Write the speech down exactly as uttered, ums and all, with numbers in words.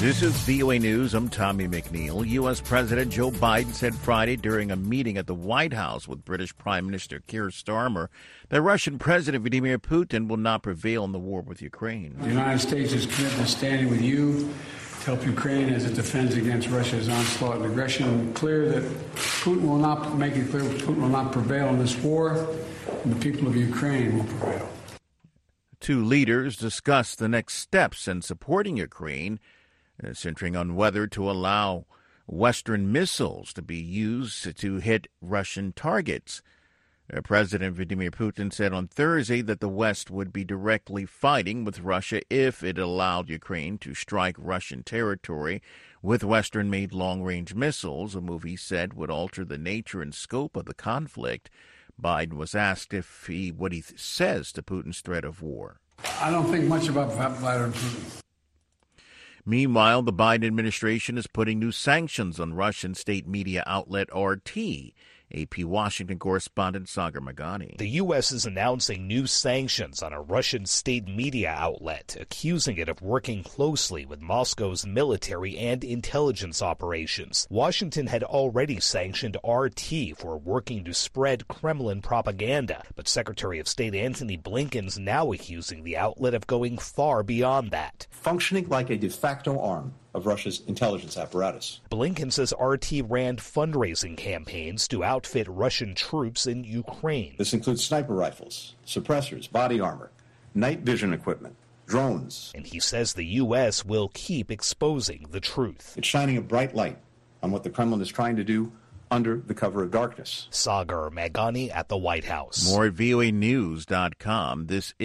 This is V O A News. I'm Tommy McNeil. U S. President Joe Biden said Friday during a meeting at the White House with British Prime Minister Keir Starmer that Russian President Vladimir Putin will not prevail in the war with Ukraine. The United States is committed to standing with you to help Ukraine as it defends against Russia's onslaught and aggression. Clear that Putin will not, make it clear Putin will not prevail in this war, and the people of Ukraine will prevail. Two leaders discussed the next steps in supporting Ukraine, uh, centering on whether to allow Western missiles to be used to hit Russian targets. Uh, President Vladimir Putin said on Thursday that the West would be directly fighting with Russia if it allowed Ukraine to strike Russian territory with Western-made long-range missiles, a move he said would alter the nature and scope of the conflict. Biden was asked if he what he th- says to Putin's threat of war. I don't think much about Vladimir Putin. Meanwhile, the Biden administration is putting new sanctions on Russian state media outlet R T. A P Washington correspondent Sagar Meghani. The U S is announcing new sanctions on a Russian state media outlet, accusing it of working closely with Moscow's military and intelligence operations. Washington had already sanctioned R T for working to spread Kremlin propaganda, but Secretary of State Antony Blinken's now accusing the outlet of going far beyond that. Functioning like a de facto arm of Russia's intelligence apparatus. Blinken says R T ran fundraising campaigns to outfit Russian troops in Ukraine. This includes sniper rifles, suppressors, body armor, night vision equipment, drones. And he says the U S will keep exposing the truth. It's shining a bright light on what the Kremlin is trying to do under the cover of darkness. Sagar Meghani at the White House. More at V O A news dot com. This